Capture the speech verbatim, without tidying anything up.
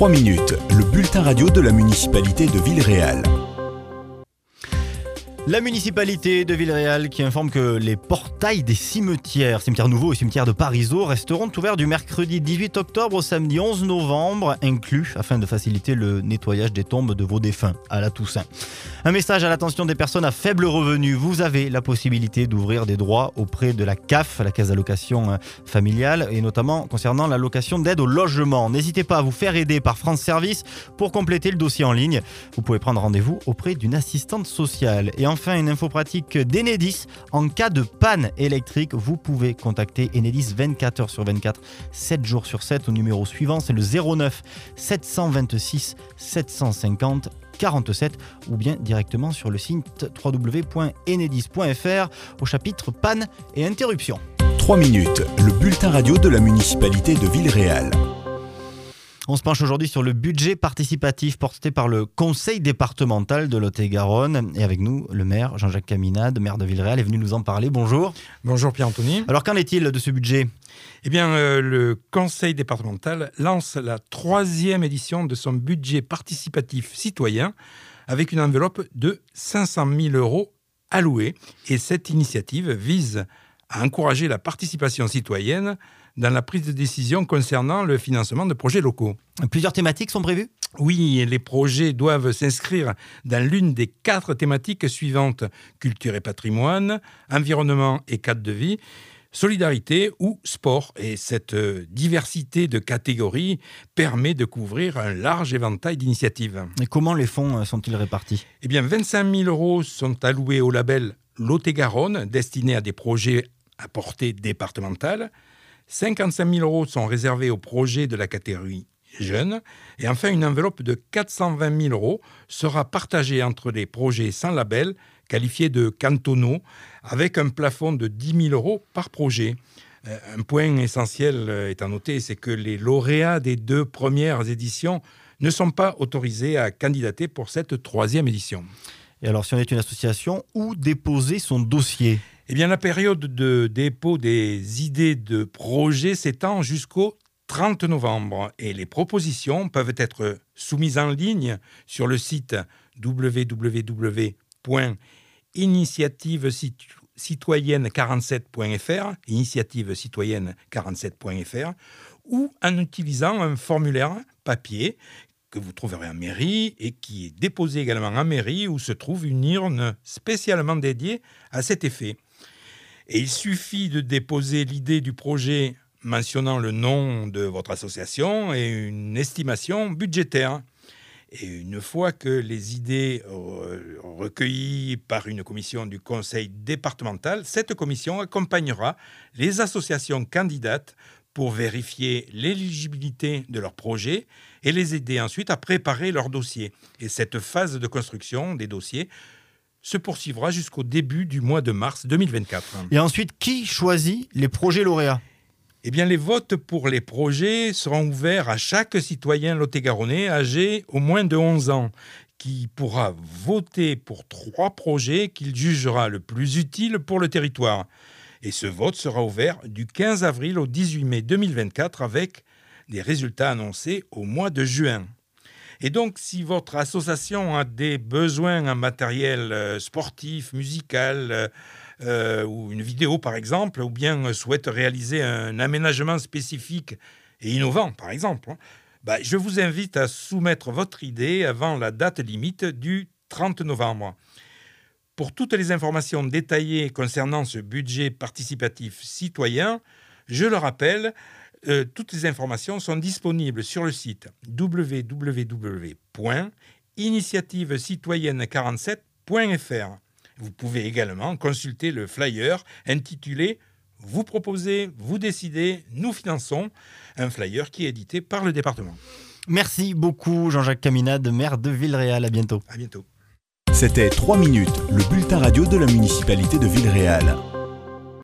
trois minutes, le bulletin radio de la municipalité de Villeréal. La municipalité de Villeréal qui informe que les portails des cimetières, cimetière nouveau et cimetière de Parisot, resteront ouverts du mercredi dix-huit octobre au samedi onze novembre, inclus, afin de faciliter le nettoyage des tombes de vos défunts à la Toussaint. Un message à l'attention des personnes à faible revenu. Vous avez la possibilité d'ouvrir des droits auprès de la C A F, la Caisse d'allocation familiale, et notamment concernant l'allocation d'aide au logement. N'hésitez pas à vous faire aider par France Service pour compléter le dossier en ligne. Vous pouvez prendre rendez-vous auprès d'une assistante sociale. Et enfin, une info pratique d'Enedis. En cas de panne électrique, vous pouvez contacter Enedis vingt-quatre heures sur vingt-quatre, sept jours sur sept au numéro suivant. C'est le zéro neuf sept cent vingt-six sept cent cinquante quarante-sept ou bien directement sur le site w w w point enedis point f r au chapitre panne et interruption. trois minutes, le bulletin radio de la municipalité de Villeréal. On se penche aujourd'hui sur le budget participatif porté par le conseil départemental de Lot-et-Garonne. Et avec nous, le maire Jean-Jacques Caminade, maire de Villeréal, est venu nous en parler. Bonjour. Bonjour Pierre-Anthony. Alors qu'en est-il de ce budget ? Eh bien, euh, le conseil départemental lance la troisième édition de son budget participatif citoyen avec une enveloppe de cinq cent mille euros alloués. Et cette initiative vise à encourager la participation citoyenne dans la prise de décision concernant le financement de projets locaux. Plusieurs thématiques sont prévues ? Oui, les projets doivent s'inscrire dans l'une des quatre thématiques suivantes: culture et patrimoine, environnement et cadre de vie, solidarité ou sport. Et cette diversité de catégories permet de couvrir un large éventail d'initiatives. Et comment les fonds sont-ils répartis ? Eh bien, vingt-cinq mille euros sont alloués au label Lot-et-Garonne, destiné à des projets à portée départementale. cinquante-cinq mille euros sont réservés aux projets de la catégorie jeunes. Et enfin, une enveloppe de quatre cent vingt mille euros sera partagée entre les projets sans label, qualifiés de cantonaux, avec un plafond de dix mille euros par projet. Un point essentiel est à noter, c'est que les lauréats des deux premières éditions ne sont pas autorisés à candidater pour cette troisième édition. Et alors, si on est une association, où déposer son dossier ? Eh bien, la période de dépôt des idées de projets s'étend jusqu'au trente novembre et les propositions peuvent être soumises en ligne sur le site w w w point initiative citoyenne quarante-sept point f r, initiative citoyenne quarante-sept point f r, ou en utilisant un formulaire papier que vous trouverez en mairie et qui est déposé également en mairie où se trouve une urne spécialement dédiée à cet effet. Et il suffit de déposer l'idée du projet mentionnant le nom de votre association et une estimation budgétaire. Et une fois que les idées recueillies par une commission du conseil départemental, cette commission accompagnera les associations candidates pour vérifier l'éligibilité de leur projet et les aider ensuite à préparer leur dossier. Et cette phase de construction des dossiers se poursuivra jusqu'au début du mois de mars deux mille vingt-quatre. Et ensuite, qui choisit les projets lauréats ? Eh bien, les votes pour les projets seront ouverts à chaque citoyen lot-et-garonnais âgé au moins de onze ans, qui pourra voter pour trois projets qu'il jugera le plus utile pour le territoire. Et ce vote sera ouvert du quinze avril au dix-huit mai deux mille vingt-quatre avec des résultats annoncés au mois de juin. Et donc, si votre association a des besoins en matériel euh, sportif, musical, euh, euh, ou une vidéo par exemple, ou bien souhaite réaliser un aménagement spécifique et innovant par exemple, hein, bah, je vous invite à soumettre votre idée avant la date limite du trente novembre. Pour toutes les informations détaillées concernant ce budget participatif citoyen, je le rappelle, euh, toutes les informations sont disponibles sur le site w w w point initiative citoyenne quarante-sept point f r. Vous pouvez également consulter le flyer intitulé « Vous proposez, vous décidez, nous finançons », un flyer qui est édité par le département. Merci beaucoup Jean-Jacques Caminade, maire de Villeréal. À bientôt. À bientôt. C'était trois minutes, le bulletin radio de la municipalité de Villeréal.